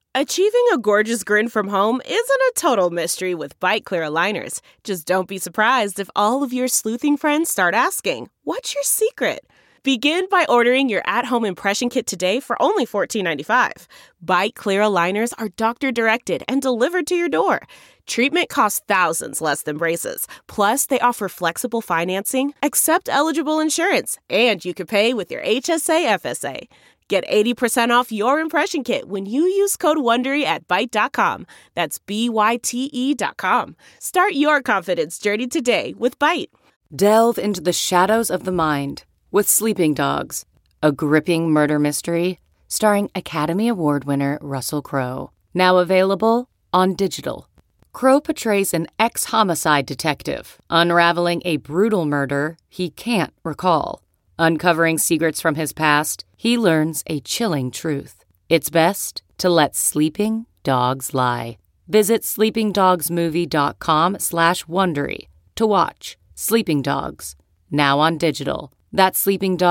Achieving a gorgeous grin from home isn't a total mystery with Byte Clear aligners. Just don't be surprised if all of your sleuthing friends start asking, "What's your secret?" Begin by ordering your at-home impression kit today for only $14.95. Byte Clear aligners are doctor-directed and delivered to your door. Treatment costs thousands less than braces. Plus, they offer flexible financing, accept eligible insurance, and you can pay with your HSA FSA. Get 80% off your impression kit when you use code WONDERY at Byte.com. That's BYTE.com. Start your confidence journey today with Byte. Delve into the shadows of the mind with Sleeping Dogs, a gripping murder mystery starring Academy Award winner Russell Crowe. Now available on digital. Crowe portrays an ex-homicide detective unraveling a brutal murder he can't recall. Uncovering secrets from his past, he learns a chilling truth. It's best to let sleeping dogs lie. Visit sleepingdogsmovie.com/Wondery to watch Sleeping Dogs, now on digital. That's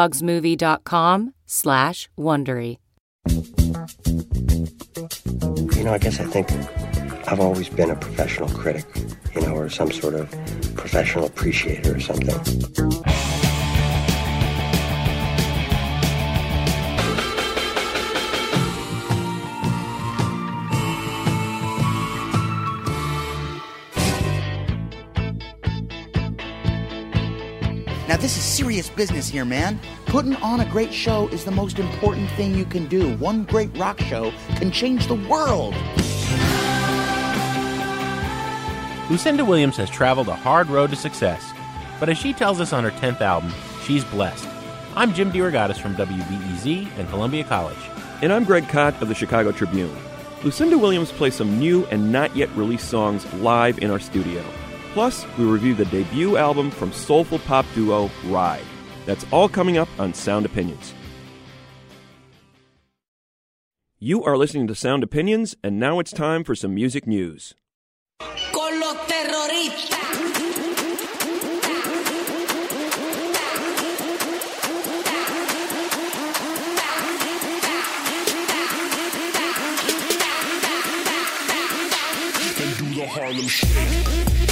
sleepingdogsmovie.com/Wondery. I guess I think I've always been a professional critic, or some sort of professional appreciator or something. Now, this is serious business here, man. Putting on a great show is the most important thing you can do. One great rock show can change the world. Lucinda Williams has traveled a hard road to success, but as she tells us on her 10th album, she's blessed. I'm Jim DeRogatis from WBEZ and Columbia College. And I'm Greg Kot of the Chicago Tribune. Lucinda Williams plays some new and not yet released songs live in our studio. Plus, we review the debut album from soulful pop duo Ride. That's all coming up on Sound Opinions. You are listening to Sound Opinions, and now it's time for some music news. Con los terroristas. They do the Harlem Shake.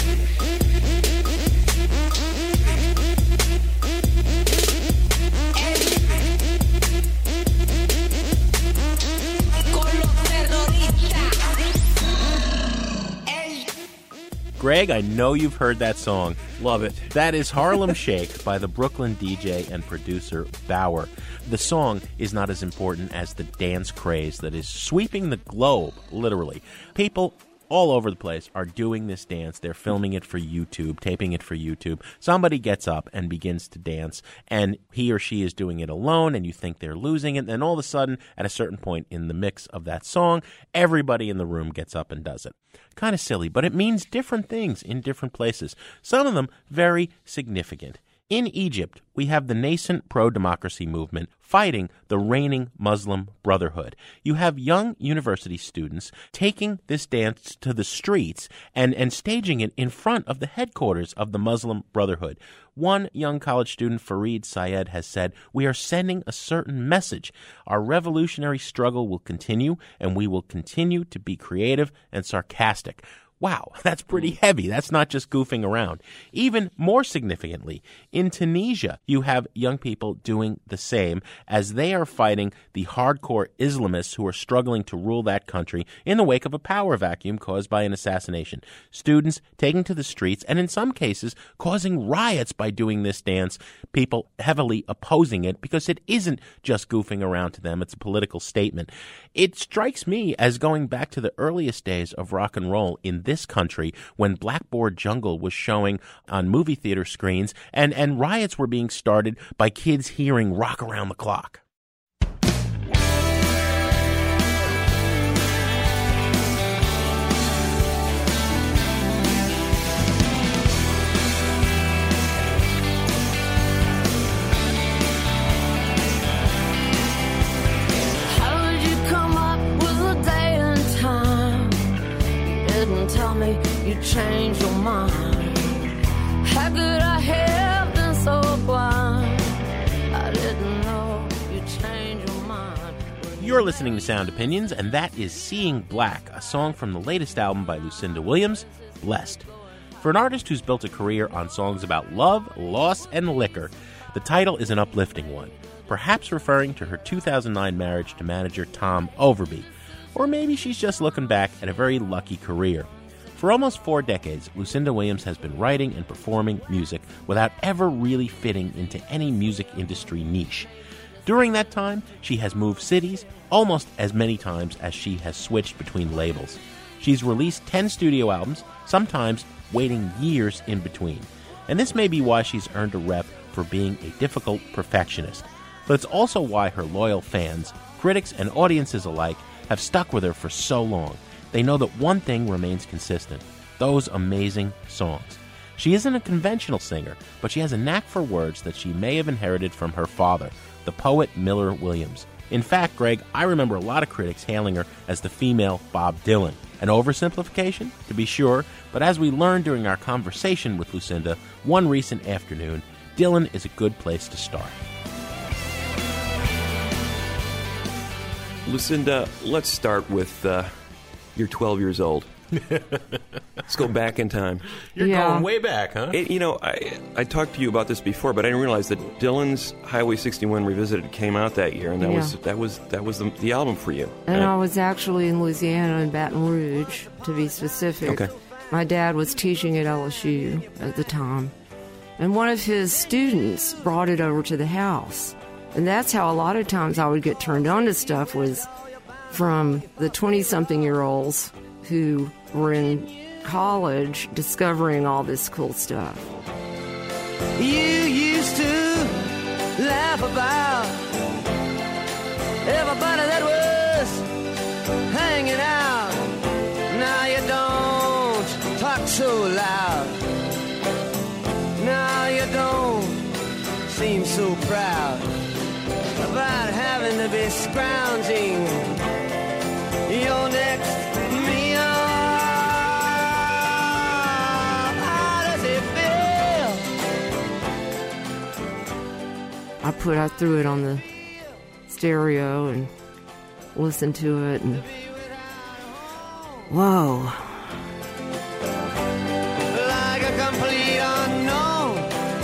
Greg, I know you've heard that song. Love it. That is Harlem Shake by the Brooklyn DJ and producer Bauer. The song is not as important as the dance craze that is sweeping the globe, literally. People all over the place are doing this dance. They're filming it for YouTube, taping it for YouTube. Somebody gets up and begins to dance, and he or she is doing it alone, and you think they're losing it. And then all of a sudden, at a certain point in the mix of that song, everybody in the room gets up and does it. Kind of silly, but it means different things in different places. Some of them very significant. In Egypt, we have the nascent pro-democracy movement fighting the reigning Muslim Brotherhood. You have young university students taking this dance to the streets and staging it in front of the headquarters of the Muslim Brotherhood. One young college student, Fareed Syed, has said, "We are sending a certain message. Our revolutionary struggle will continue, and we will continue to be creative and sarcastic." Wow, that's pretty heavy. That's not just goofing around. Even more significantly, in Tunisia, you have young people doing the same as they are fighting the hardcore Islamists who are struggling to rule that country in the wake of a power vacuum caused by an assassination. Students taking to the streets and in some cases causing riots by doing this dance, people heavily opposing it because it isn't just goofing around to them. It's a political statement. It strikes me as going back to the earliest days of rock and roll in this country when Blackboard Jungle was showing on movie theater screens and riots were being started by kids hearing Rock Around the Clock. Tell me you changed your mind. How could I have been so blind? I didn't know you changed your mind. You're listening to Sound Opinions, and that is Seeing Black, a song from the latest album by Lucinda Williams, Blessed. For an artist who's built a career on songs about love, loss, and liquor, the title is an uplifting one, perhaps referring to her 2009 marriage to manager Tom Overby. Or maybe she's just looking back at a very lucky career. For almost 4 decades, Lucinda Williams has been writing and performing music without ever really fitting into any music industry niche. During that time, she has moved cities almost as many times as she has switched between labels. She's released 10 studio albums, sometimes waiting years in between. And this may be why she's earned a rep for being a difficult perfectionist. But it's also why her loyal fans, critics, and audiences alike have stuck with her for so long. They know that one thing remains consistent: those amazing songs. She isn't a conventional singer, but she has a knack for words that she may have inherited from her father, the poet Miller Williams. In fact, Greg, I remember a lot of critics hailing her as the female Bob Dylan. An oversimplification, to be sure, but as we learned during our conversation with Lucinda one recent afternoon, Dylan is a good place to start. Lucinda, let's start with you're 12 years old. Let's go back in time. You're going way back, huh? I talked to you about this before, but I didn't realize that Dylan's Highway 61 Revisited came out that year, and that was the album for you. And I was actually in Louisiana, in Baton Rouge, to be specific. Okay. My dad was teaching at LSU at the time, and one of his students brought it over to the house. And that's how a lot of times I would get turned on to stuff, was from the 20-something-year-olds who were in college discovering all this cool stuff. You used to laugh about everybody that was hanging out. Now you don't talk so loud. Now you don't seem so proud about having to be scrounging your next meal. How does it feel? I threw it on the stereo and listened to it, and whoa. Like a complete unknown,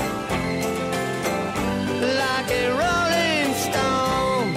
like a rolling stone.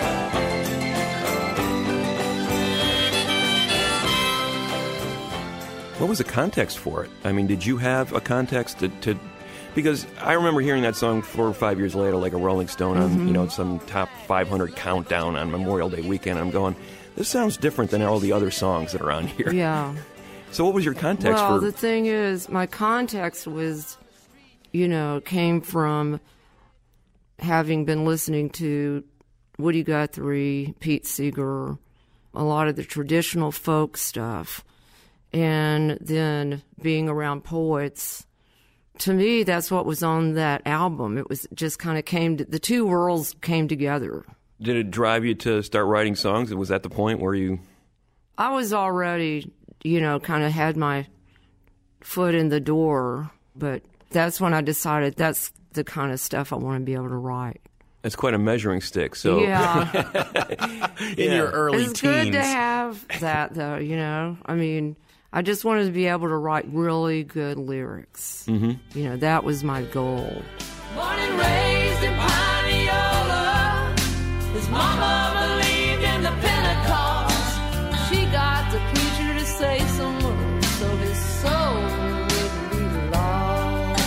What was the context for it? I mean, did you have a context to because I remember hearing that song 4 or 5 years later, like a Rolling Stone on some top 500 countdown on Memorial Day weekend. I'm going, this sounds different than all the other songs that are on here. Yeah. So what was your context Well, for? the thing is, my context was, came from having been listening to Woody Guthrie, Pete Seeger, a lot of the traditional folk stuff, and then being around poets. To me, that's what was on that album. It was just kind of the two worlds came together. Did it drive you to start writing songs? And was that the point where you... I was already, kind of had my foot in the door, but that's when I decided that's the kind of stuff I want to be able to write. It's quite a measuring stick, so... Yeah. In your early it's teens. Good to have that, though, I mean, I just wanted to be able to write really good lyrics. Mm-hmm. That was my goal. Born and raised in Pineola, his mama believed in the Pentecost. She got the preacher to say some words so his soul wouldn't be lost.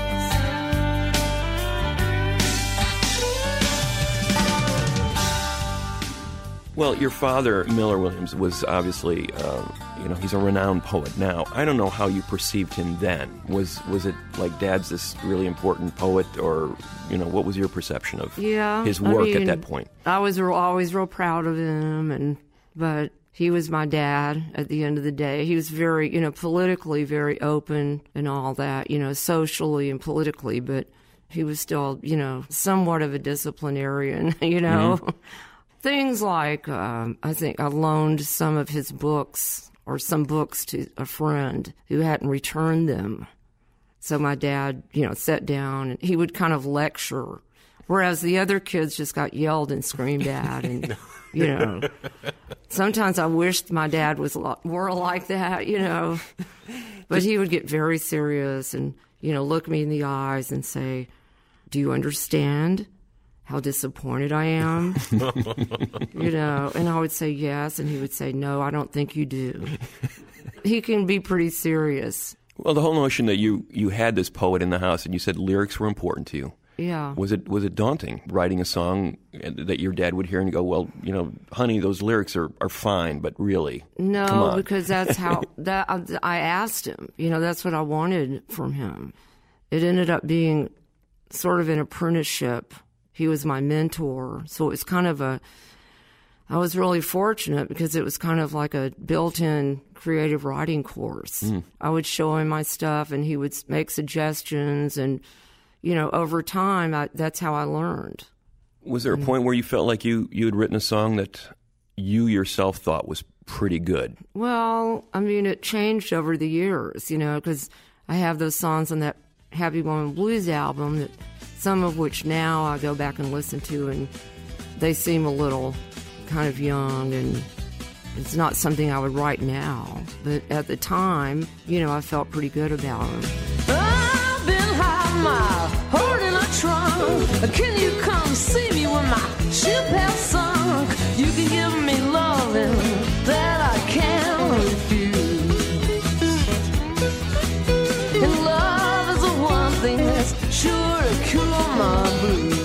Well, your father, Miller Williams, was obviously, he's a renowned poet now. I don't know how you perceived him then. Was it like Dad's this really important poet, or, what was your perception of his work at that point? I was always real proud of him, but he was my dad at the end of the day. He was very, politically very open and all that, socially and politically, but he was still, somewhat of a disciplinarian, Mm-hmm. Things like, I think I loaned some of his books or some books to a friend who hadn't returned them. So my dad, sat down and he would kind of lecture, whereas the other kids just got yelled and screamed at. And you know. Sometimes I wished my dad was a lot more like that, you know. But he would get very serious and, you know, look me in the eyes and say, "Do you understand how disappointed I am?" You know, and I would say yes, and he would say, "No, I don't think you do." He can be pretty serious. Well, the whole notion that you had this poet in the house and you said lyrics were important to you. Yeah. Was it daunting writing a song that your dad would hear and go, "Well, you know, honey, those lyrics are fine, but really, no, come on." Because that's how I asked him. You know, that's what I wanted from him. It ended up being sort of an apprenticeship. He was my mentor, so it was kind of I was really fortunate because it was kind of like a built-in creative writing course. I would show him my stuff, and he would make suggestions, and you know, over time, that's how I learned. Was there a point where you felt like you had written a song that you yourself thought was pretty good? Well, I mean, it changed over the years, you know, because I have those songs on that Happy Woman Blues album, that some of which now I go back and listen to, and they seem a little kind of young, and it's not something I would write now. But at the time, you know, I felt pretty good about them. I've been half a mile, holding a trunk. Can you come see me when my ship has sunk? You can give me loving that I can't refuse. And love is the one thing that's sure to cure my blues.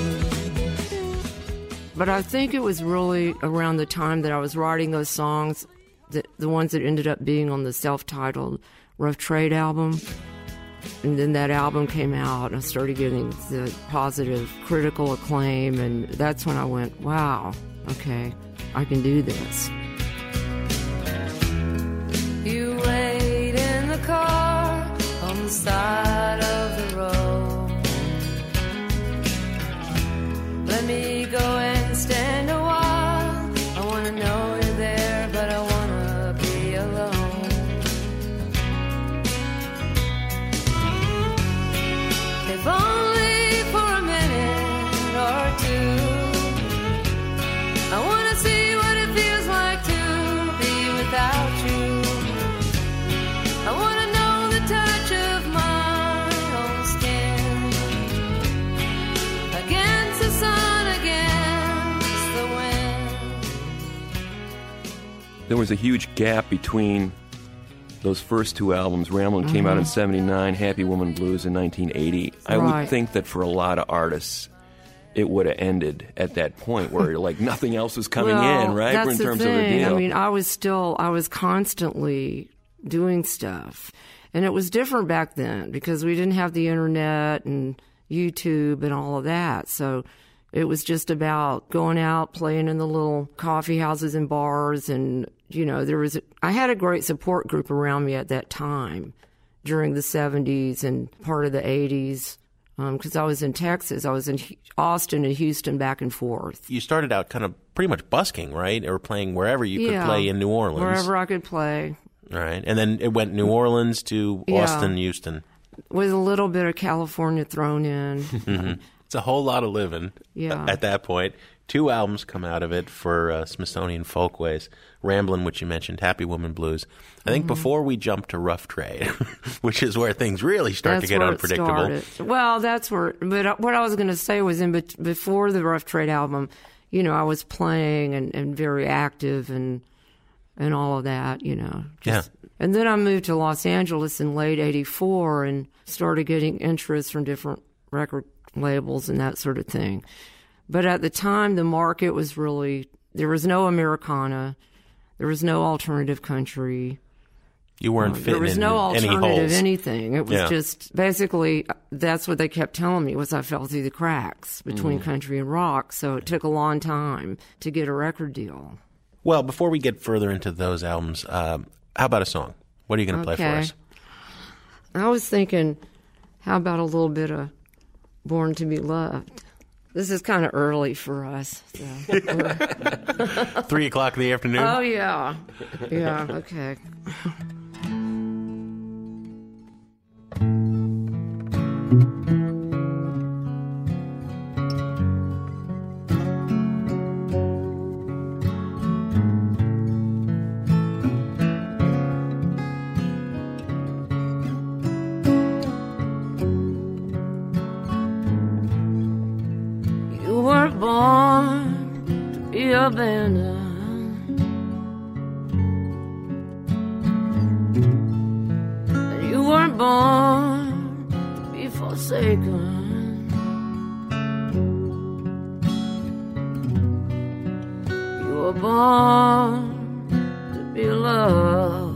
But I think it was really around the time that I was writing those songs, the ones that ended up being on the self-titled Rough Trade album. And then that album came out, and I started getting the positive critical acclaim, and that's when I went, wow, okay, I can do this. You wait in the car on the side of the road. Let me go and stand a while. I want to know you're there, but I want to be alone. If only for a minute or two. I want to see what it feels like to be without you. I want to know the touch of my own skin against the sun, against the wind. There was a huge gap between those first two albums. Ramblin' came out in 79, Happy Woman Blues in 1980. I would think that for a lot of artists, it would have ended at that point where like nothing else was coming in, right? That's in terms the thing. of the deal. I mean, I was constantly doing stuff. And it was different back then because we didn't have the internet and YouTube and all of that. So it was just about going out, playing in the little coffee houses and bars. And, you know, I had a great support group around me at that time during the 70s and part of the 80s. Because I was in Texas. I was in Austin and Houston back and forth. You started out kind of pretty much busking, right? Or playing wherever you could play in New Orleans. Wherever I could play. All right. And then it went New Orleans to Austin, Houston. With a little bit of California thrown in. Mm-hmm. It's a whole lot of living at that point. 2 albums come out of it for Smithsonian Folkways. Ramblin', which you mentioned, Happy Woman Blues. I think before we jump to Rough Trade, which is where things really start to get unpredictable. Well, that's where. But what I was going to say was before the Rough Trade album, you know, I was playing and very active and all of that, you know. And then I moved to Los Angeles in late '84 and started getting interest from different record labels and that sort of thing. But at the time, the market was really, there was no Americana, there was no alternative country. You weren't fitting in any holes. There was no alternative anything. It was just, basically, that's what they kept telling me, was I fell through the cracks between country and rock. So it took a long time to get a record deal. Well, before we get further into those albums, how about a song? What are you going to play for us? I was thinking, how about a little bit of Born to Be Loved? This is kind of early for us. So 3 o'clock in the afternoon? Oh, yeah. Yeah, okay. abandoned, and you weren't born to be forsaken. You were born to be loved.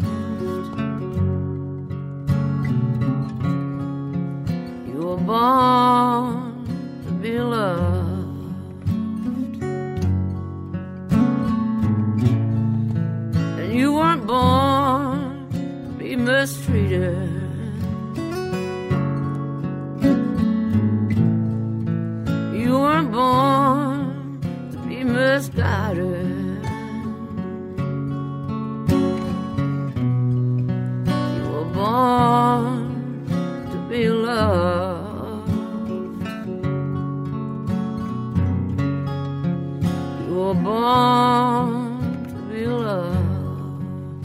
You were born to be loved. And you weren't born to be mistreated. You weren't born to be misguided. You were born to be loved. You were born to be loved.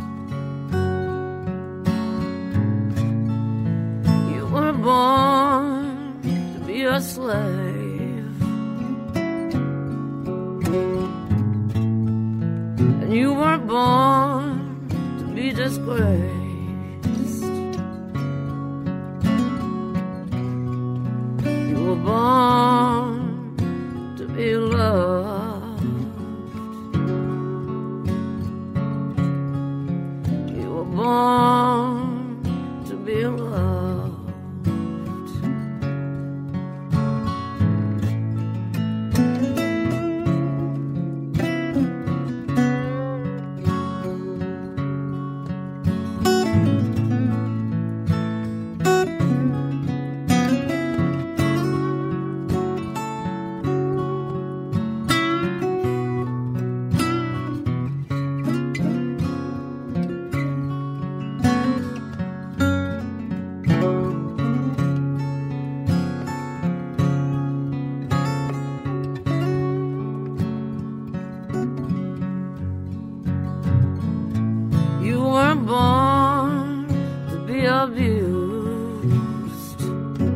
You were born to be a slave. And you weren't born to be disgraced. You were born to be loved. You were born to be loved. You weren't born to be abused,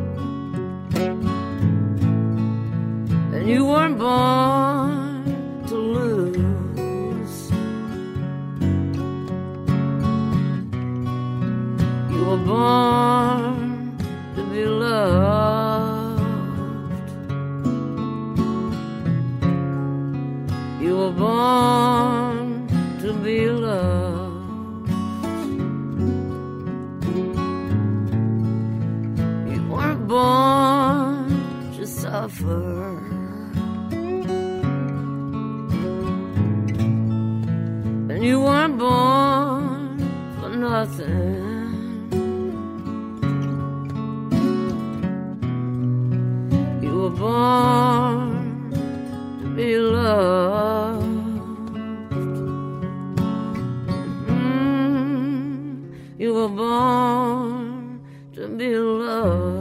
and you weren't born to lose. You were born to be loved. You were born to be loved. Born to suffer, and you weren't born for nothing. You were born to be loved. You were born to be loved.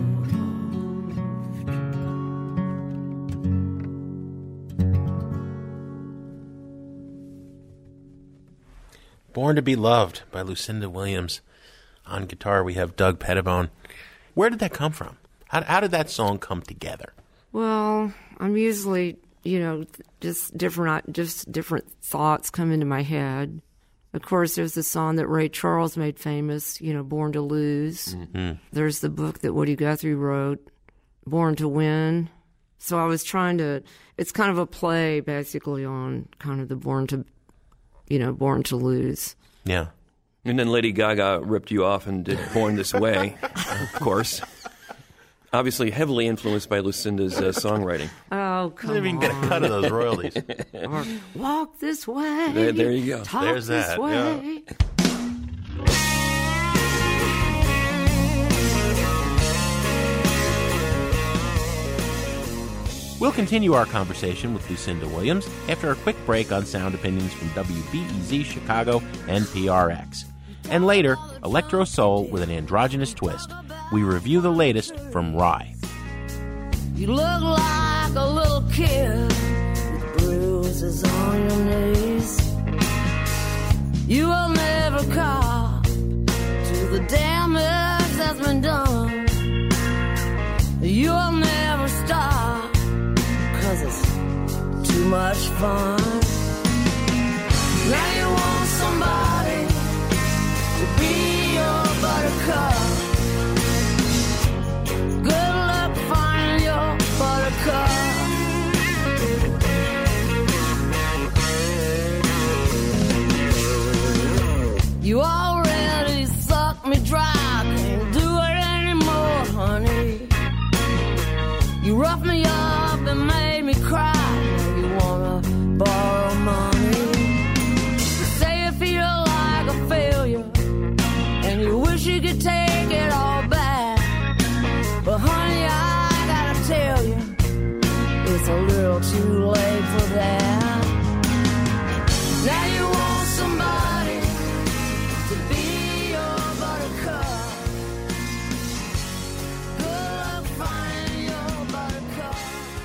Born to be Loved by Lucinda Williams. On guitar, we have Doug Pettibone. Where did that come from? How did that song come together? Well, I'm usually, just different thoughts come into my head. Of course, there's the song that Ray Charles made famous, Born to Lose. Mm-hmm. There's the book that Woody Guthrie wrote, Born to Win. So I was trying to, it's kind of a play basically on kind of the Born to Lose. Yeah. And then Lady Gaga ripped you off and did Born This Way, of course. Obviously heavily influenced by Lucinda's songwriting. Oh, come on. Didn't even get a cut of those royalties. Or walk this way. There you go. Talk There's this that. way. Yeah. We'll continue our conversation with Lucinda Williams after a quick break on sound opinions from WBEZ Chicago and PRX. And later, electro soul with an androgynous twist. We review the latest from Rye. You look like a little kid with bruises on your knees. You will never cop to the damage that's been done. You will never stop, 'cause it's too much fun. Now you want somebody to be your buttercup. Good luck finding your buttercup. You already sucked me dry, can't do it anymore, honey. You roughed me up and made me cry. Now you wanna borrow money. You say you feel like a failure, and you wish you could take it all back. But honey, I gotta tell you, it's a little too late for that. Now you want somebody to be your buttercup. Good luck finding your buttercup.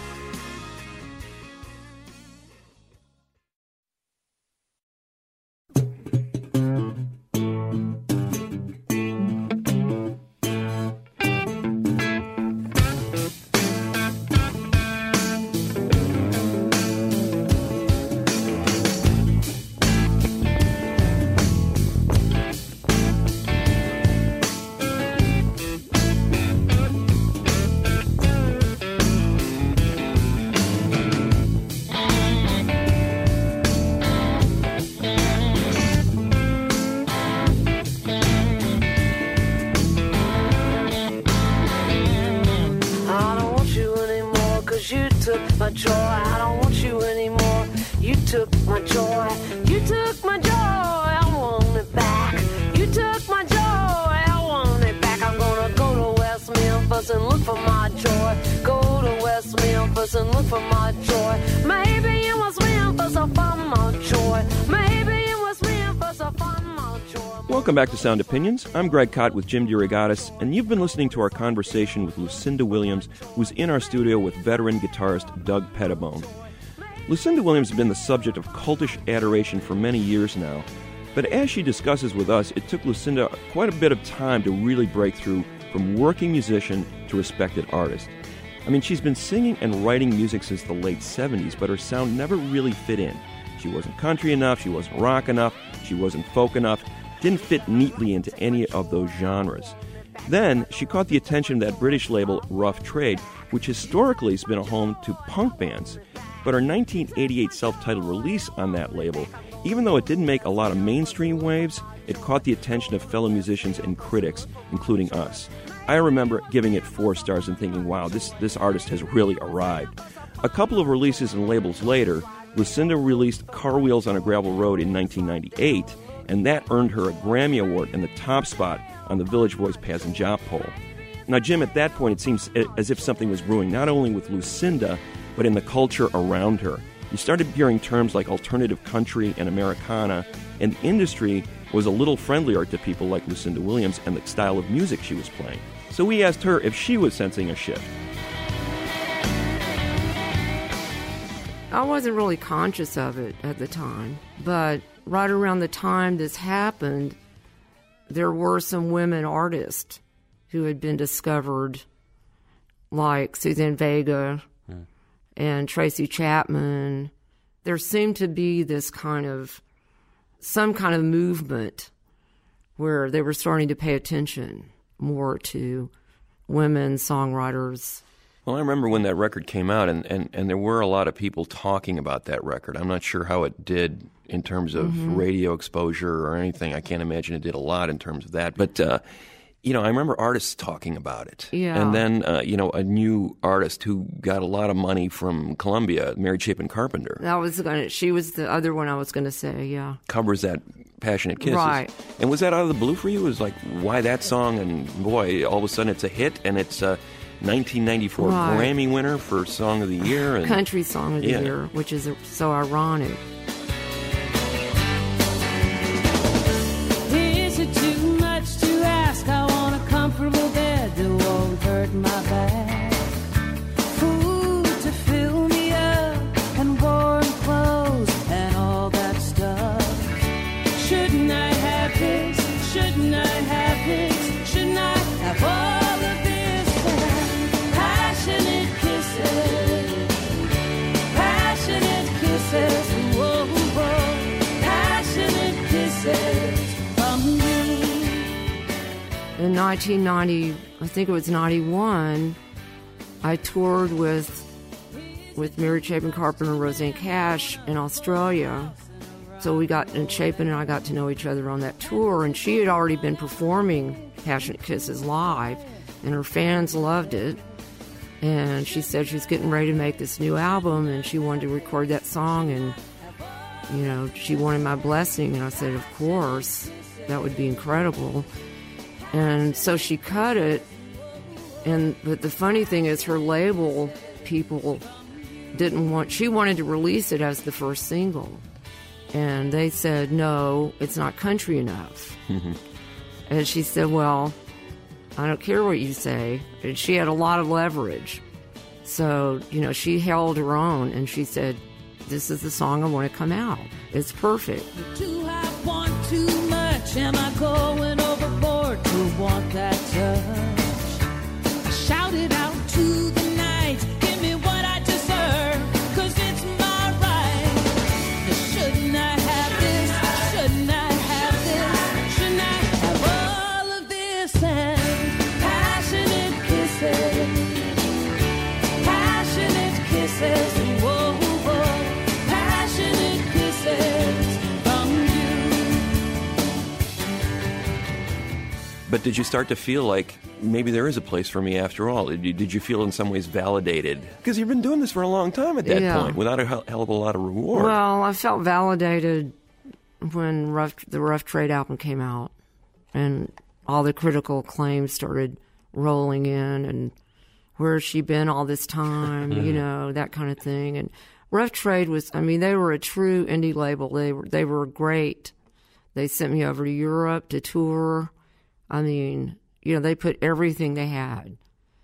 My joy, I don't want you anymore. You took my joy, you took my joy, I want it back. You took my joy, I want it back. I'm gonna go to West Memphis and look for my joy. Go to West Memphis and look for my joy. Maybe in West Memphis I'll find my joy. Maybe in West Memphis I'll find my joy. Welcome back to Sound Opinions. I'm Greg Kot with Jim DeRogatis, and you've been listening to our conversation with Lucinda Williams, who's in our studio with veteran guitarist Doug Pettibone. Lucinda Williams has been the subject of cultish adoration for many years now, but as she discusses with us, it took Lucinda quite a bit of time to really break through from working musician to respected artist. I mean, she's been singing and writing music since the late 70s, but her sound never really fit in. She wasn't country enough, she wasn't rock enough, she wasn't folk enough, didn't fit neatly into any of those genres. Then she caught the attention of that British label Rough Trade, which historically has been a home to punk bands. But her 1988 self-titled release on that label, even though it didn't make a lot of mainstream waves, it caught the attention of fellow musicians and critics, including us. I remember giving it 4 stars and thinking, wow, this artist has really arrived. A couple of releases and labels later, Lucinda released Car Wheels on a Gravel Road in 1998, and that earned her a Grammy Award and the top spot on the Village Voice Paz and Job poll. Now, Jim, at that point, it seems as if something was brewing, not only with Lucinda, but in the culture around her. You started hearing terms like alternative country and Americana, and the industry was a little friendlier to people like Lucinda Williams and the style of music she was playing. So we asked her if she was sensing a shift. I wasn't really conscious of it at the time, but right around the time this happened, there were some women artists who had been discovered, like Suzanne Vega and Tracy Chapman. There seemed to be this some kind of movement where they were starting to pay attention more to women songwriters. Well, I remember when that record came out, and there were a lot of people talking about that record. I'm not sure how it did in terms of radio exposure or anything. I can't imagine it did a lot in terms of that. But, I remember artists talking about it. Yeah. And then, a new artist who got a lot of money from Columbia, Mary Chapin Carpenter. She was the other one I was going to say, yeah. Covers that Passionate Kisses. Right. And was that out of the blue for you? It was like, why that song? And boy, all of a sudden it's a hit, and it's 1994 Grammy winner for Song of the Year. And, Country Song of the Year, which is so ironic. Is it too much to ask? I want a comfortable bed that won't hurt my back. Food to fill me up and warm clothes and all that stuff. Shouldn't I have this? Shouldn't I have this? Shouldn't I have all of this? Passionate kisses. Passionate kisses. in 1990, I think it was 91, I toured with Mary Chapin Carpenter and Roseanne Cash in Australia. So Chapin and I got to know each other on that tour, and she had already been performing Passionate Kisses live, and her fans loved it. And she said she's getting ready to make this new album, and she wanted to record that song, and, she wanted my blessing. And I said, of course, that would be incredible. And so she cut it, but the funny thing is her label people she wanted to release it as the first single. And they said, no, it's not country enough. And she said, well, I don't care what you say. And she had a lot of leverage. So, she held her own, and she said, this is the song I want to come out. It's perfect. Do I want too much? Am I going overboard to want that touch? I shouted out to the night, give me what I deserve, 'cause it's my right. Shouldn't I have this? Shouldn't I have this? Shouldn't I have all of this? And passionate kisses, whoa, whoa, passionate kisses from you. But did you start to feel like maybe there is a place for me after all? Did you feel in some ways validated? Because you've been doing this for a long time at that point without a hell of a lot of reward. Well, I felt validated when the Rough Trade album came out, and all the critical acclaim started rolling in, and where's she been all this time, that kind of thing. And Rough Trade they were a true indie label. They were great. They sent me over to Europe to tour. They put everything they had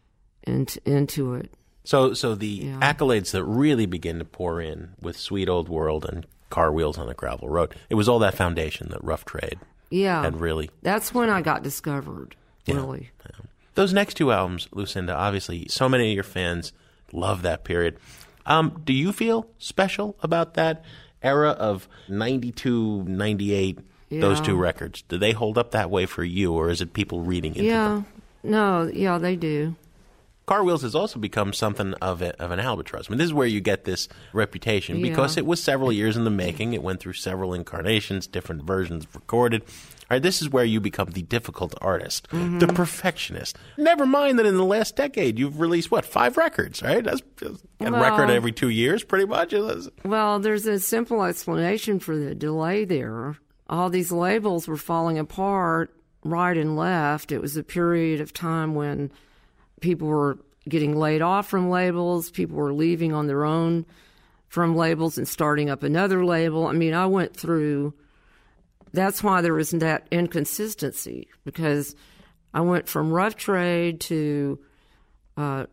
into it. So the accolades that really begin to pour in with Sweet Old World and Car Wheels on a Gravel Road, it was all that foundation that Rough Trade had really... That's when I got discovered, really. Yeah. Those next two albums, Lucinda, obviously so many of your fans love that period. Do you feel special about that era of 92, 98, those two records? Do they hold up that way for you, or is it people reading into them? No, they do. Car Wheels has also become something of an albatross. This is where you get this reputation because it was several years in the making. It went through several incarnations, different versions recorded. All right, this is where you become the difficult artist, the perfectionist. Never mind that in the last decade you've released, 5 records, right? That's a record every 2 years, pretty much. Well, there's a simple explanation for the delay there. All these labels were falling apart right and left. It was a period of time when people were getting laid off from labels. People were leaving on their own from labels and starting up another label. I went through... That's why there was that inconsistency, because I went from Rough Trade to Bob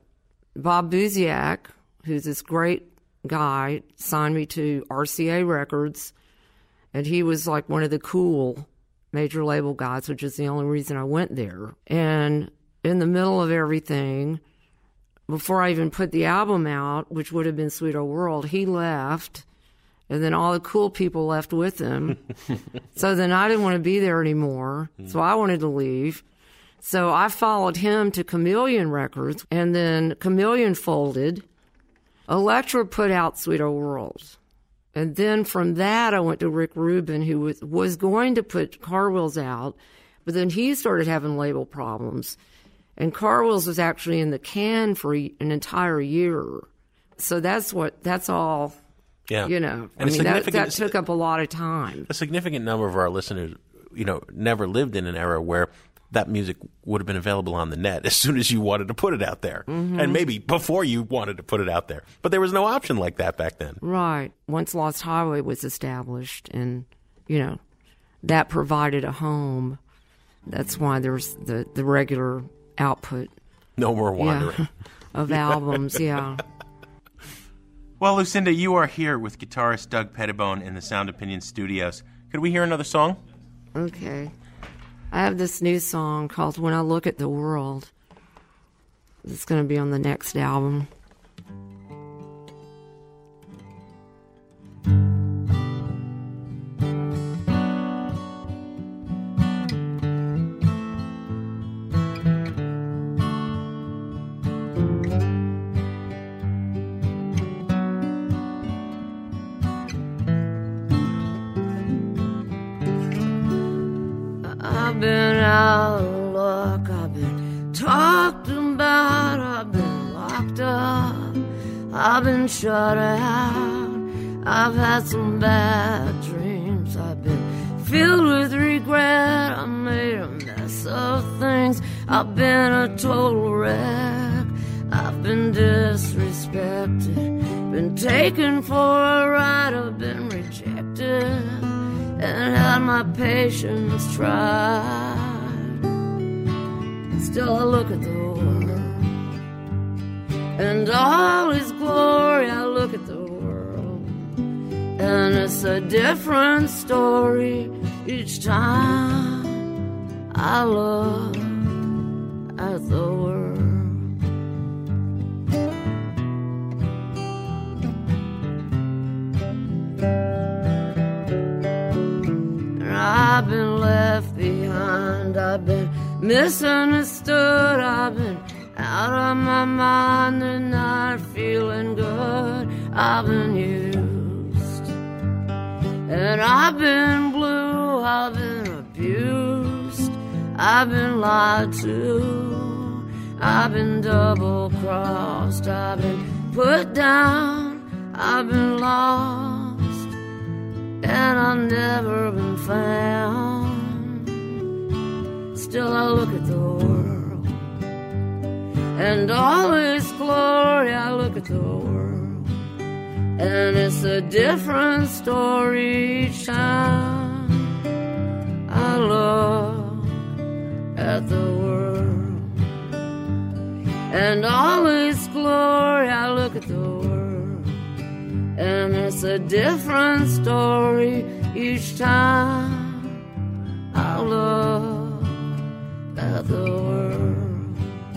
Buziak, who's this great guy, signed me to RCA Records, and he was like one of the cool major label guys, which is the only reason I went there. And in the middle of everything, before I even put the album out, which would have been Sweet Old World, he left. And then all the cool people left with him. So then I didn't want to be there anymore. So I wanted to leave. So I followed him to Chameleon Records. And then Chameleon folded. Elektra put out Sweet Old World. And then from that, I went to Rick Rubin, who was going to put Car Wheels out. But then he started having label problems. And Car Wheels was actually in the can for an entire year. So that's all... Yeah. That took up a lot of time. A significant number of our listeners, never lived in an era where that music would have been available on the net as soon as you wanted to put it out there. Mm-hmm. And maybe before you wanted to put it out there. But there was no option like that back then. Right. Once Lost Highway was established and, that provided a home, that's why there's the regular output. No more wandering. Of albums, Well, Lucinda, you are here with guitarist Doug Pettibone in the Sound Opinion Studios. Could we hear another song? Okay. I have this new song called When I Look at the World. It's going to be on the next album. I've been out of luck, I've been talked about, I've been locked up, I've been shut out, I've had some bad dreams, I've been filled with regret, I made a mess of things, I've been a total wreck, I've been disrespected, been taken for a ride, I've been rejected, and had my patience tried. Still I look at the world, and all its glory, I look at the world, and it's a different story each time I look at the world. I've been left behind, I've been misunderstood, I've been out of my mind and not feeling good, I've been used, and I've been blue, I've been abused, I've been lied to, I've been double-crossed, I've been put down, I've been lost, and I've never been found. Still I look at the world, and all its glory, I look at the world, and it's a different story each time I look at the world, and all its glory, I look at the world, and it's a different story each time I look at the world.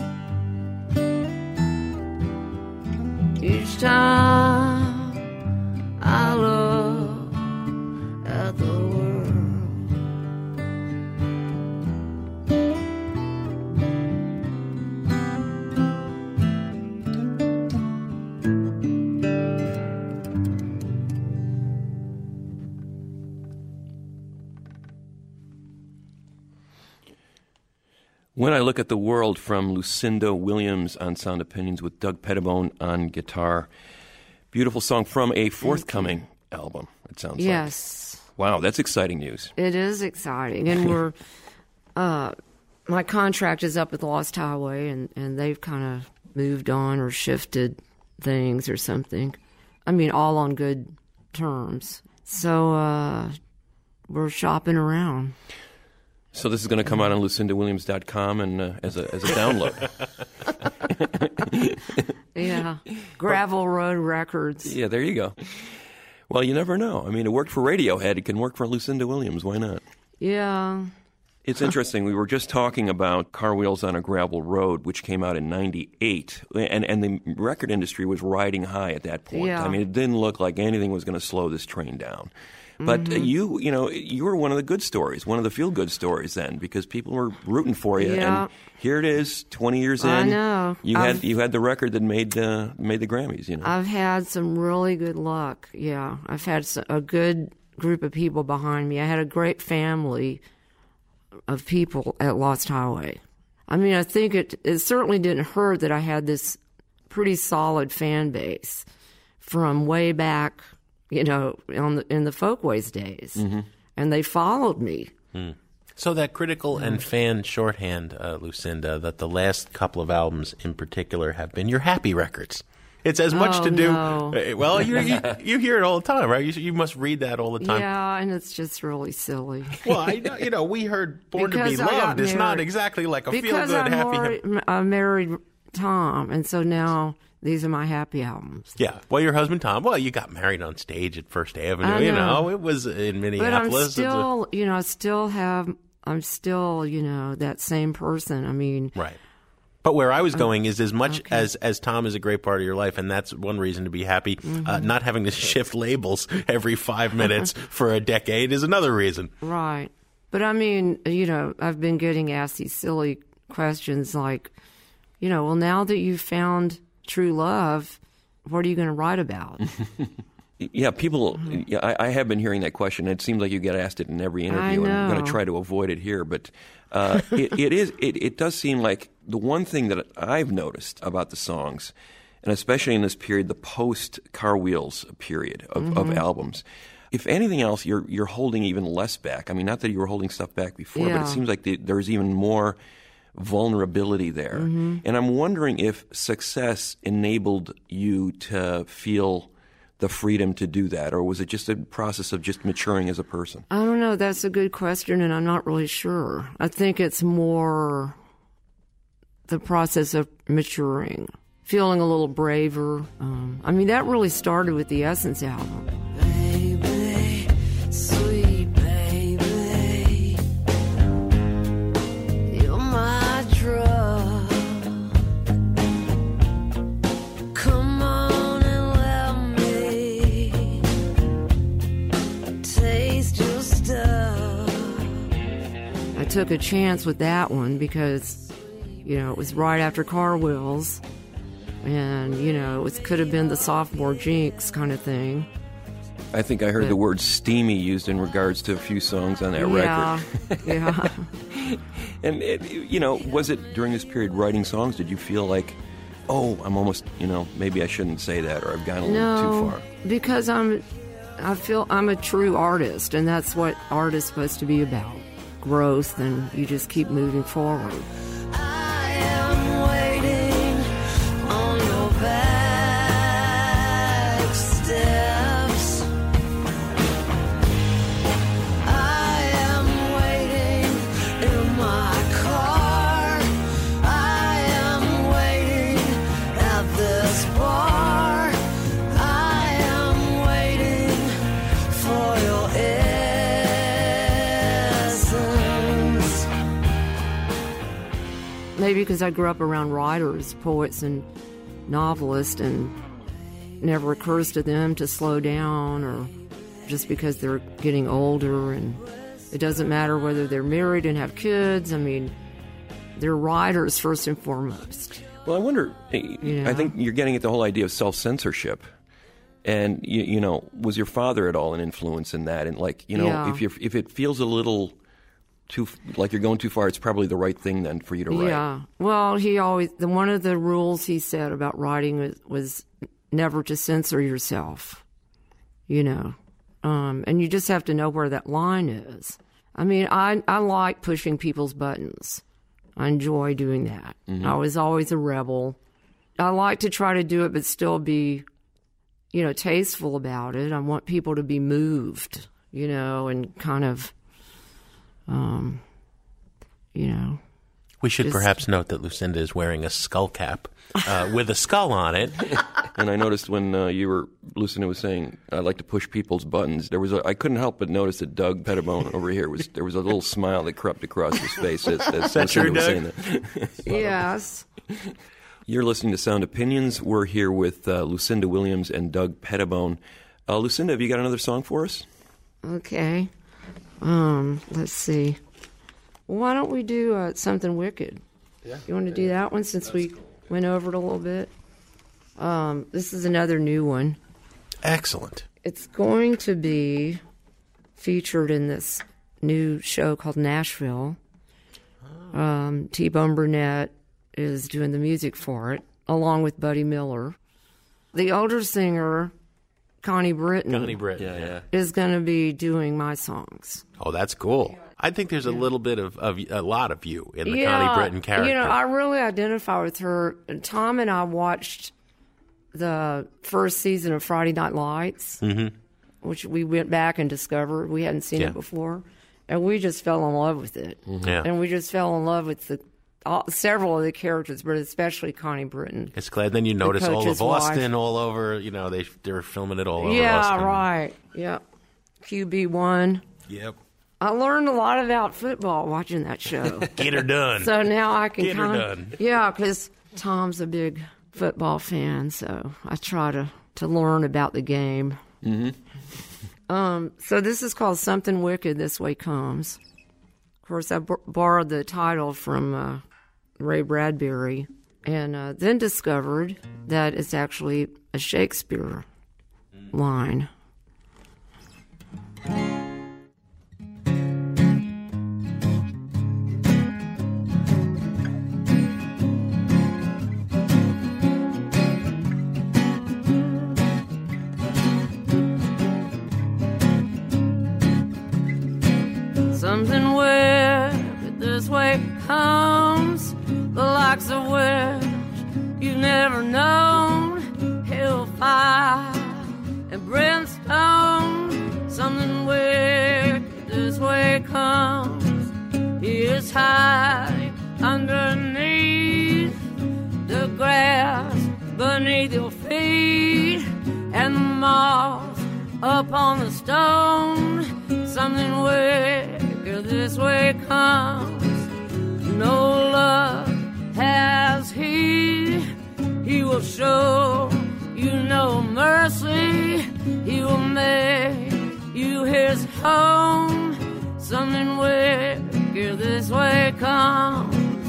Each time I look at the world. When I Look at the World from Lucinda Williams on Sound Opinions with Doug Pettibone on guitar. Beautiful song from a forthcoming album, it sounds like. Yes. Wow, that's exciting news. It is exciting. And we're, my contract is up with Lost Highway, and they've kind of moved on or shifted things or something. I mean, all on good terms. So we're shopping around. So this is going to come out on lucindawilliams.com and as a download. Yeah, Gravel Road Records. Yeah, there you go. Well, you never know. I mean, it worked for Radiohead. It can work for Lucinda Williams. Why not? Yeah. It's interesting. We were just talking about Car Wheels on a Gravel Road, which came out in '98, and the record industry was riding high at that point. Yeah. I mean, it didn't look like anything was going to slow this train down. But you were one of the good stories, one of the feel-good stories then, because people were rooting for you. Yeah. And here it is, 20 years in. I know. You had the record that made the Grammys. You know. I've had some really good luck. Yeah, I've had a good group of people behind me. I had a great family of people at Lost Highway. I mean, I think it certainly didn't hurt that I had this pretty solid fan base from way back. You know, in the Folkways days, and they followed me. So that critical and fan shorthand, Lucinda, that the last couple of albums in particular have been your happy records. It's as much to do. No. Well, you hear it all the time, right? You must read that all the time. Yeah, and it's just really silly. Well, I know, we heard "Born to Be Loved." It's not exactly like a feel-good, happy. I married Tom, and so now these are my happy albums. Yeah. Well, your husband Tom. Well, you got married on stage at First Avenue. I know. It was in Minneapolis. But I'm still, that same person. I mean, right. But where I was going is as much as Tom is a great part of your life, and that's one reason to be happy, not having to shift labels every 5 minutes for a decade is another reason. Right. But I mean, I've been getting asked these silly questions like, well, now that you've found true love, what are you going to write about? Yeah, people. Yeah, I have been hearing that question. It seems like you get asked it in every interview, and I'm going to try to avoid it here. But it does seem like the one thing that I've noticed about the songs, and especially in this period, the post Car Wheels period of albums. If anything else, you're holding even less back. I mean, not that you were holding stuff back before, but it seems like there's even more vulnerability there. And I'm wondering if success enabled you to feel the freedom to do that, or was it just a process of just maturing as a person? I don't know. That's a good question, and I'm not really sure. I think it's more the process of maturing, feeling a little braver. I mean, that really started with the Essence album. Baby, sweet baby, you're my drug. Come on and let me taste your stuff. I took a chance with that one because, it was right after Car Wheels. And, it could have been the sophomore jinx kind of thing. I think I heard the word steamy used in regards to a few songs on that record. Yeah. And, was it during this period writing songs, did you feel like, oh, I'm almost, maybe I shouldn't say that, or I've gone a little too far? Because I feel I'm a true artist, and that's what art is supposed to be about. Growth, and you just keep moving forward. Maybe because I grew up around writers, poets, and novelists, and it never occurs to them to slow down, or just because they're getting older, and it doesn't matter whether they're married and have kids. I mean, they're writers first and foremost. Well, I wonder, I think you're getting at the whole idea of self-censorship. And, was your father at all an influence in that? And, if it feels a little too, like you're going too far, it's probably the right thing then for you to write. Yeah. Well, one of the rules he said about writing was never to censor yourself, and you just have to know where that line is. I mean, I like pushing people's buttons. I enjoy doing that. Mm-hmm. I was always a rebel. I like to try to do it, but still be, tasteful about it. I want people to be moved, and kind of, We should perhaps note that Lucinda is wearing a skull cap with a skull on it. And I noticed when Lucinda was saying, I like to push people's buttons, I couldn't help but notice that Doug Pettibone over here, there was a little smile that crept across his face as Lucinda was saying that. Yes. You're listening to Sound Opinions. We're here with Lucinda Williams and Doug Pettibone. Lucinda, have you got another song for us? Okay. Let's see. Why don't we do Something Wicked? Yeah. You want to do that one since we went over it a little bit? This is another new one. Excellent. It's going to be featured in this new show called Nashville. T-Bone Burnett is doing the music for it, along with Buddy Miller. The older singer, Connie Britton, is going to be doing my songs. Oh, that's cool. I think there's a little bit of a lot of you in the Connie Britton character. I really identify with her. Tom and I watched the first season of Friday Night Lights, which we went back and discovered. We hadn't seen it before. And we just fell in love with it. Mm-hmm. Yeah. And we just fell in love with several of the characters, but especially Connie Britton. It's glad. Then you notice all of Austin all over. They're filming it all over Austin. Yeah, right. Yep. QB1. Yep. I learned a lot about football watching that show. Get her done. So now I can Get her done. Yeah, because Tom's a big football fan, so I try to learn about the game. Mm-hmm. So this is called Something Wicked, This Way Comes. Of course, I borrowed the title from Ray Bradbury, and then discovered that it's actually a Shakespeare line. Something weird this way comes, the likes of which you've never known. Hellfire and brimstone. Something weird this way comes. He is hiding underneath the grass beneath your feet, and the moss upon the stone. Something weird this way comes. No love has he. He will show you no mercy. He will make you his home. Something weird this way comes.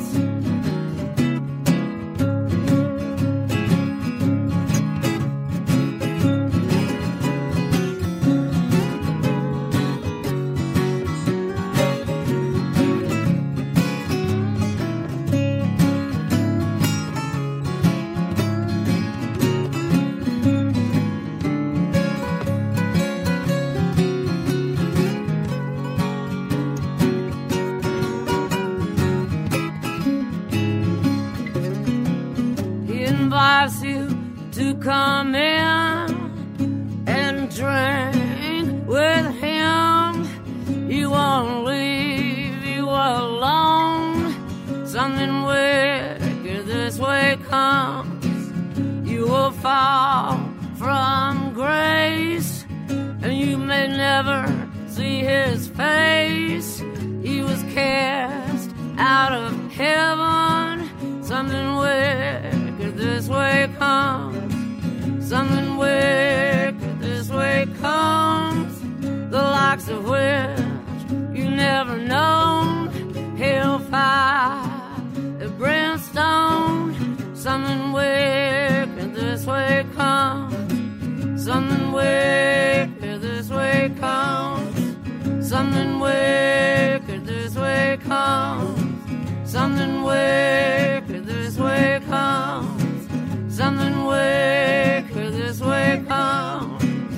Invites you to come in and drink with him. He won't leave you alone. Something wicked this way comes. You will fall from grace, and you may never see his face. He was cast out of heaven. Something wicked this way comes. Something wicked this way comes. The likes of which you never known. Hellfire and brimstone. Something wicked this way comes. Something wicked this way comes. Something wicked this way comes. Something wicked this way comes. Something wicked this way comes.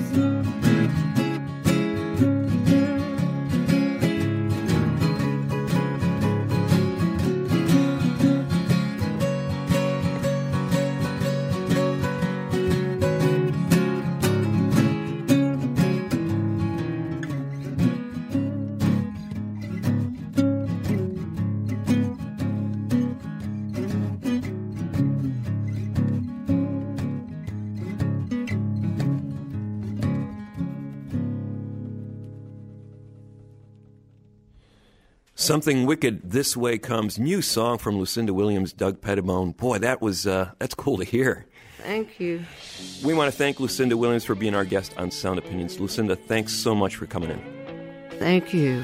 Something Wicked This Way Comes. New song from Lucinda Williams, Doug Pettibone. Boy, that's cool to hear. Thank you. We want to thank Lucinda Williams for being our guest on Sound Opinions. Lucinda, thanks so much for coming in. Thank you.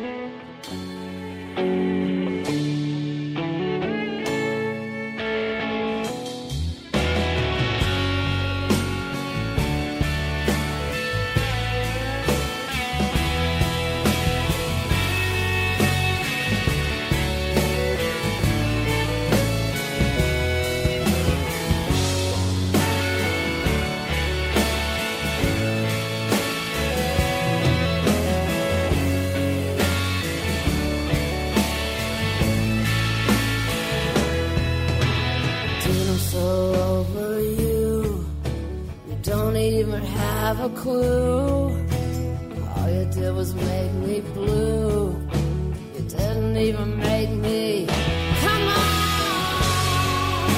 Have a clue. All you did was make me blue. You didn't even make me. Come on!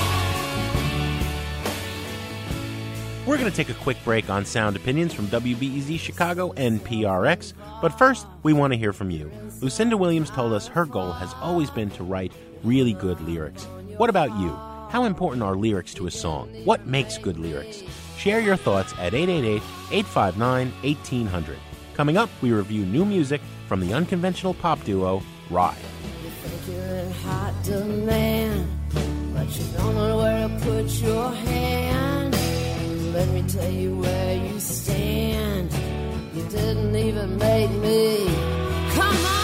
We're going to take a quick break on Sound Opinions from WBEZ Chicago and PRX. But first, we want to hear from you. Lucinda Williams told us her goal has always been to write really good lyrics. What about you? How important are lyrics to a song? What makes good lyrics? Share your thoughts at 888-859-1800. Coming up, we review new music from the unconventional pop duo, Ride. You think you're in hot demand, but you don't know where to put your hand. let me tell you where you stand. You didn't even make me. Come on.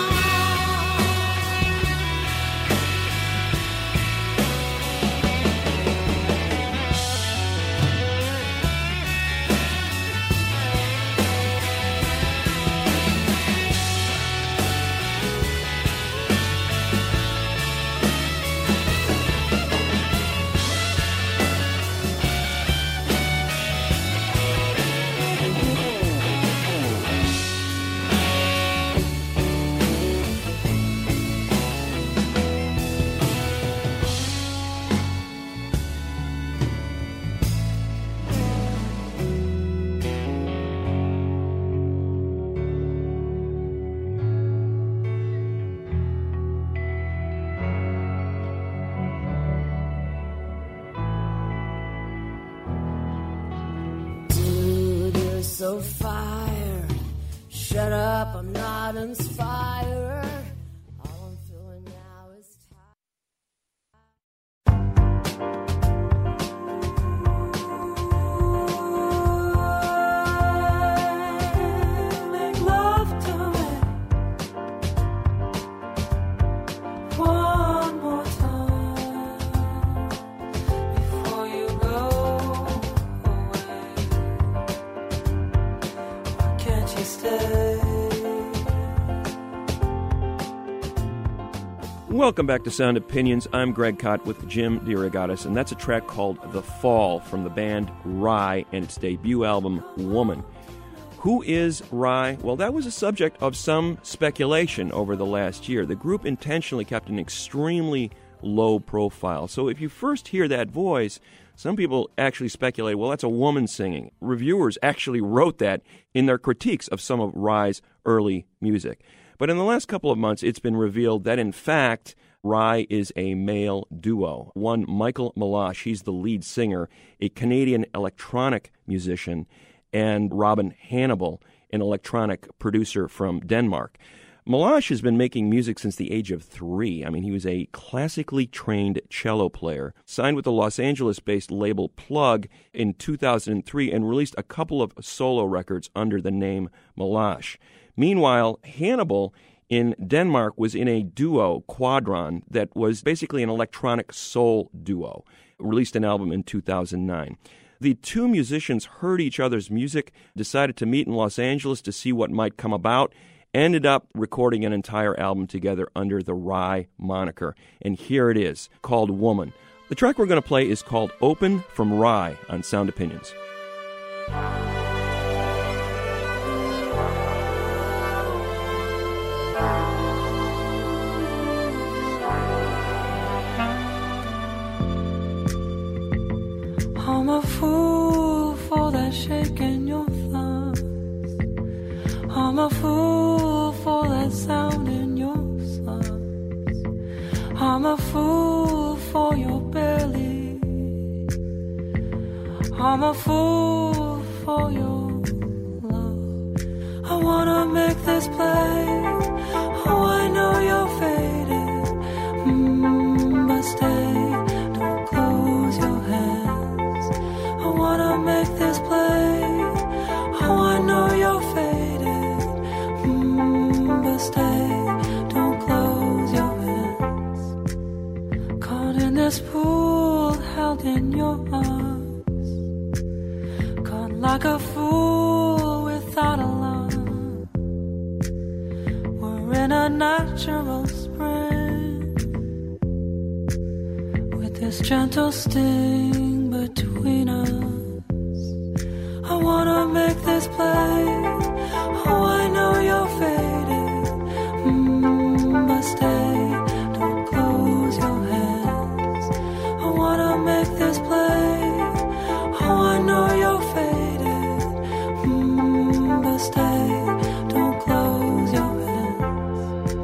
So fire, shut up, I'm not inspired. All I'm feeling now is Make love to me one more time before you go. Welcome back to Sound Opinions. I'm Greg Kot with Jim DeRogatis, and that's a track called The Fall from the band Rye and its debut album, Woman. Who is Rye? Well, that was a subject of some speculation over the last year. The group intentionally kept an extremely low profile. So if you first hear that voice, some people actually speculate, well, that's a woman singing. Reviewers actually wrote that in their critiques of some of Rye's early music. But in the last couple of months, it's been revealed that, in fact, Rye is a male duo. One, Michael Malash, he's the lead singer, a Canadian electronic musician, and Robin Hannibal, an electronic producer from Denmark. Malash has been making music since the age of 3. I mean, he was a classically trained cello player, signed with the Los Angeles-based label Plug in 2003, and released a couple of solo records under the name Malash. Meanwhile, Hannibal in Denmark was in a duo, Quadron, that was basically an electronic soul duo, released an album in 2009. The two musicians heard each other's music, decided to meet in Los Angeles to see what might come about, ended up recording an entire album together under the Rye moniker. And here it is, called Woman. The track we're going to play is called Open from Rye on Sound Opinions. I'm a fool for that shake in your thighs. I'm a fool for that sound in your sighs. I'm a fool for your belly. I'm a fool for your love. I wanna make this play. Oh, I know you're faded, but stay. Don't close your hands. I wanna make this play. Oh, I know you're faded, but stay. Don't close your hands. Caught in this pool, held in your arms. Caught like a fool without a line. We're in a natural spring with this gentle sting between us. I wanna make this play. Oh, I know you're faded, but stay. Don't close your hands. I wanna make this play. Oh, I know you're faded, but stay. Don't close your hands.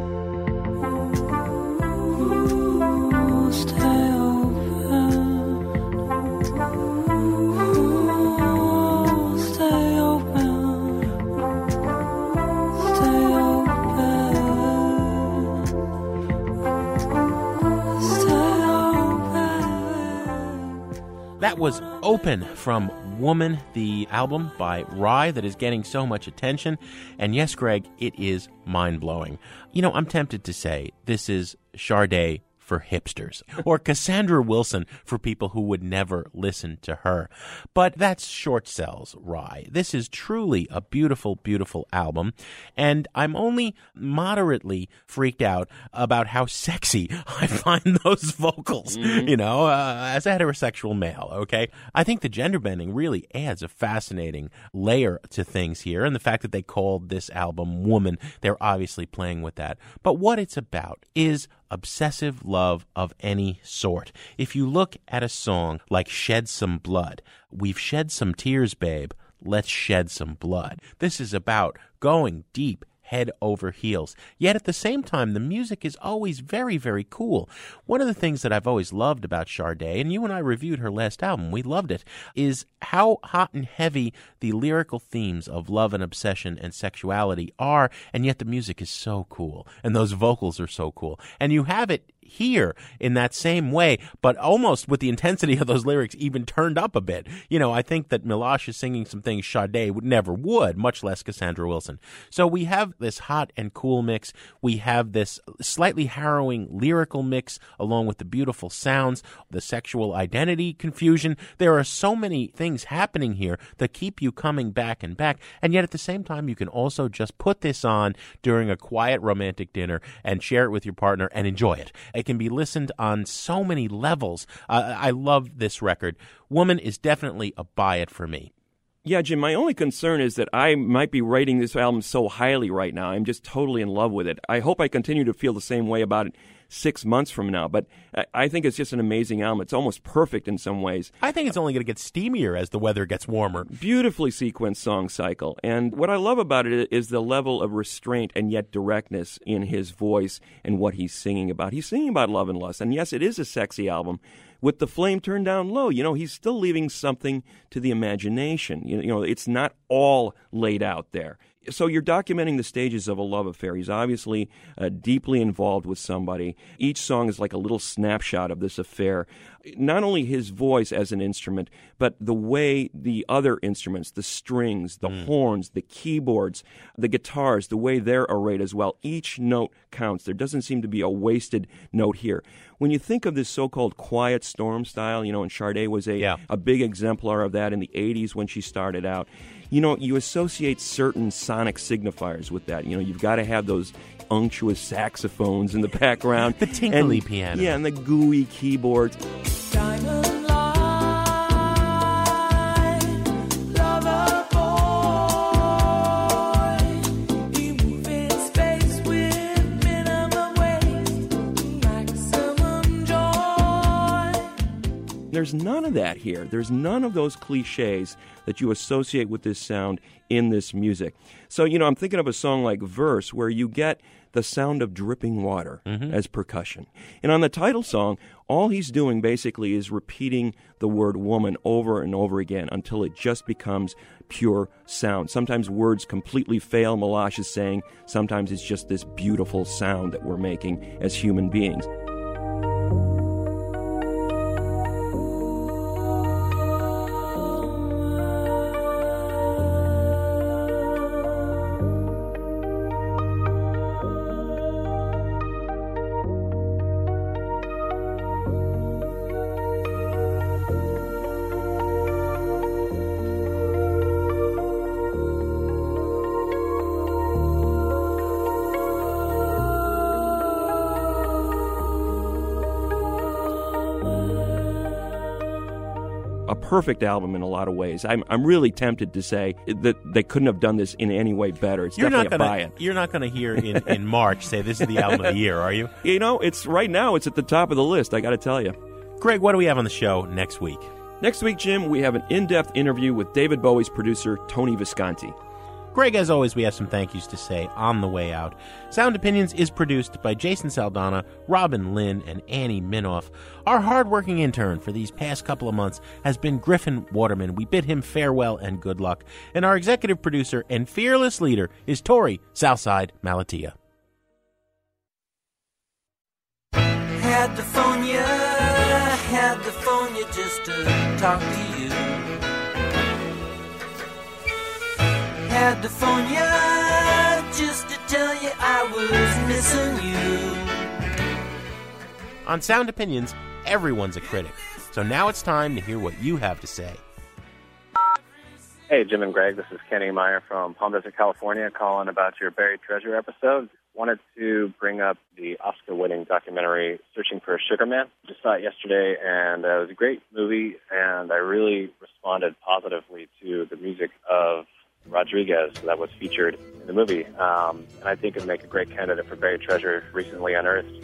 Ooh, stay open. Ooh, stay open. Stay That was Open from Woman, the album by Rye that is getting so much attention. And yes, Greg, it is mind-blowing. You know, I'm tempted to say this is Sade for hipsters, or Cassandra Wilson for people who would never listen to her. But that's short sells, Rye. This is truly a beautiful, beautiful album, and I'm only moderately freaked out about how sexy I find those vocals, you know, as a heterosexual male, okay? I think the gender bending really adds a fascinating layer to things here, and the fact that they called this album Woman, they're obviously playing with that. But what it's about is obsessive love of any sort. If you look at a song like Shed Some Blood, we've shed some tears, babe, let's shed some blood. This is about going deep, head over heels. Yet at the same time, the music is always very, very cool. One of the things that I've always loved about Sade, and you and I reviewed her last album, we loved it, is how hot and heavy the lyrical themes of love and obsession and sexuality are, and yet the music is so cool, and those vocals are so cool. And you have it here in that same way, but almost with the intensity of those lyrics even turned up a bit. You know, I think that Milosh is singing some things Sade never would, much less Cassandra Wilson. So we have this hot and cool mix. We have this slightly harrowing lyrical mix along with the beautiful sounds, the sexual identity confusion. There are so many things happening here that keep you coming back and back, and yet at the same time you can also just put this on during a quiet romantic dinner and share it with your partner and enjoy it. It can be listened on so many levels. I love this record. Woman is definitely a buy it for me. Yeah, Jim, my only concern is that I might be rating this album so highly right now. I'm just totally in love with it. I hope I continue to feel the same way about it 6 months from now, but I think it's just an amazing album. It's almost perfect in some ways. I think it's only going to get steamier as the weather gets warmer. Beautifully sequenced song cycle. And what I love about it is the level of restraint and yet directness in his voice and what he's singing about. He's singing about love and lust, and yes, it is a sexy album. With the flame turned down low, you know, he's still leaving something to the imagination. You know, it's not all laid out there. So you're documenting the stages of a love affair. He's obviously deeply involved with somebody. Each song is like a little snapshot of this affair. Not only his voice as an instrument, but the way the other instruments, the strings, the horns, the keyboards, the guitars, the way they're arrayed as well. Each note counts. There doesn't seem to be a wasted note here. When you think of this so-called quiet storm style, you know, and Sade was a big exemplar of that in the 80s when she started out, you know, you associate certain sonic signifiers with that. You know, you've got to have those unctuous saxophones in the background. The tinkly piano. Yeah, and the gooey keyboards. Diamond line, lover boy, you move in space with minimum waste, maximum joy. There's none of that here. There's none of those cliches that you associate with this sound in this music. So, you know, I'm thinking of a song like Verse where you get the sound of dripping water as percussion. And on the title song, all he's doing basically is repeating the word woman over and over again until it just becomes pure sound. Sometimes words completely fail, Milosh is saying. Sometimes it's just this beautiful sound that we're making as human beings. A perfect album in a lot of ways. I'm really tempted to say that they couldn't have done this in any way better. It's definitely a buy-in. You're not going to hear in March say this is the album of the year, are you? You know, it's right now it's at the top of the list, I got to tell you. Greg, what do we have on the show next week? Next week, Jim, we have an in-depth interview with David Bowie's producer, Tony Visconti. Greg, as always, we have some thank yous to say on the way out. Sound Opinions is produced by Jason Saldana, Robin Lynn, and Annie Minoff. Our hard-working intern for these past couple of months has been Griffin Waterman. We bid him farewell and good luck. And our executive producer and fearless leader is Tori Southside Malatia. Had the phone, you just just to talk to you. Had to phone you just to tell you I was missing you. On Sound Opinions, everyone's a critic. So now it's time to hear what you have to say. Hey, Jim and Greg, this is Kenny Meyer from Palm Desert, California, calling about your Buried Treasure episode. Wanted to bring up the Oscar-winning documentary, Searching for a Sugar Man. Just saw it yesterday, and it was a great movie, and I really responded positively to the music of Rodriguez that was featured in the movie. And I think it would make a great candidate for Buried Treasure, recently unearthed.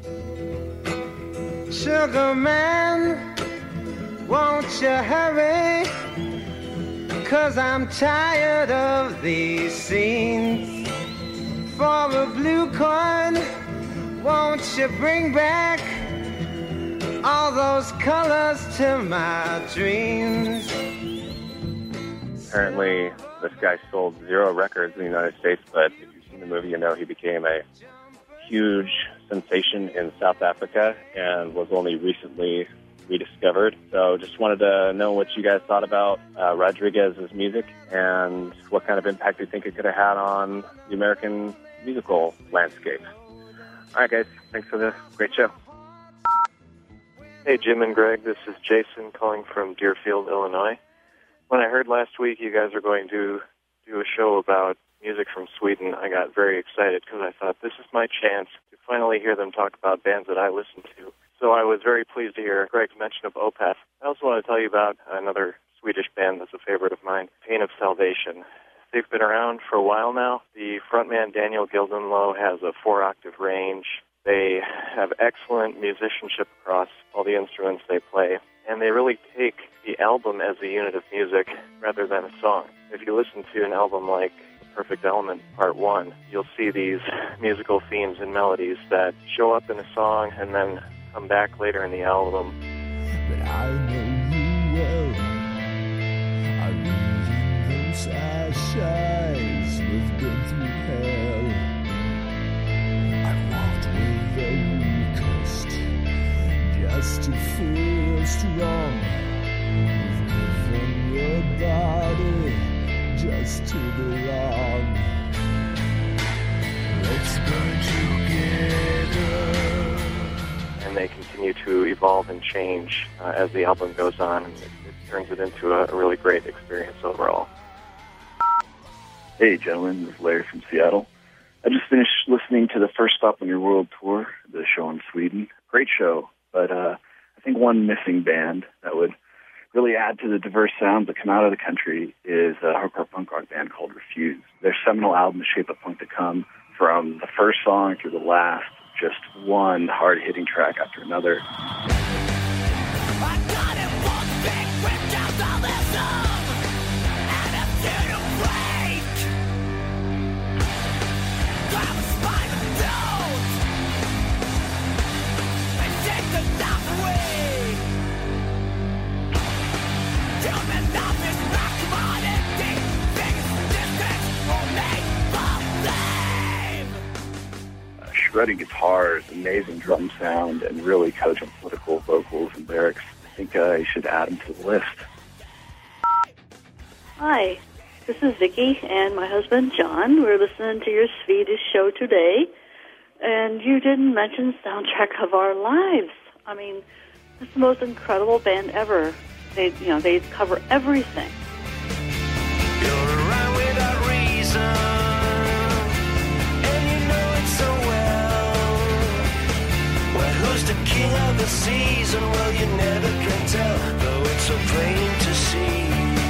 Sugar man, won't you hurry? 'Cause I'm tired of these scenes. For a blue coin, won't you bring back all those colors to my dreams? Apparently, this guy sold 0 records in the United States, but if you've seen the movie, you know he became a huge sensation in South Africa and was only recently rediscovered. So just wanted to know what you guys thought about Rodriguez's music and what kind of impact you think it could have had on the American musical landscape. All right, guys. Thanks for the great show. Hey, Jim and Greg. This is Jason calling from Deerfield, Illinois. When I heard last week you guys are going to do a show about music from Sweden, I got very excited because I thought this is my chance to finally hear them talk about bands that I listen to. So I was very pleased to hear Greg's mention of Opeth. I also want to tell you about another Swedish band that's a favorite of mine, Pain of Salvation. They've been around for a while now. The frontman, Daniel Gildenlow, has a 4-octave range. They have excellent musicianship across all the instruments they play, and they really take the album as a unit of music rather than a song. If you listen to an album like Perfect Element Part 1, you'll see these musical themes and melodies that show up in a song and then come back later in the album. But I know you well. I read in those eyes we've been through hell. I walked with the weakest just to feel strong. We've given your body just to belong. Let's burn together. And they continue to evolve and change as the album goes on, and it turns it into a really great experience overall. Hey, gentlemen, this is Larry from Seattle. I just finished listening to the First Stop on Your World Tour, the show in Sweden. Great show, but I think one missing band that would really add to the diverse sounds that come out of the country is a hardcore punk rock band called Refuse. Their seminal album, The Shape of Punk to Come, from the first song to the last, just one hard-hitting track after another. Shredding guitars, amazing drum sound, and really cogent political vocals and lyrics. I think you should add them to the list. Hi, this is Vicky and my husband John. We're listening to your Swedish show today, and you didn't mention Soundtrack of Our Lives. I mean, it's the most incredible band ever. They cover everything. You're around without reason. Who's the king of the season? Well, you never can tell, though it's so plain to see.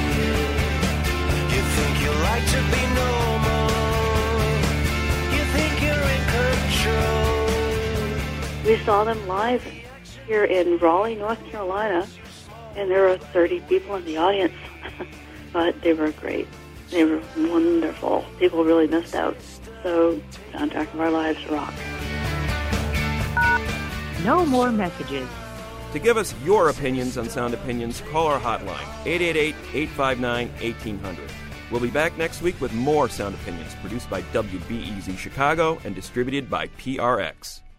You think you like to be normal. You think you're in control. We saw them live here in Raleigh, North Carolina, and there were 30 people in the audience. But they were great. They were wonderful. People really missed out. So, Soundtrack of Our Lives rock. No more messages. To give us your opinions on Sound Opinions, call our hotline, 888-859-1800. We'll be back next week with more Sound Opinions, produced by WBEZ Chicago and distributed by PRX.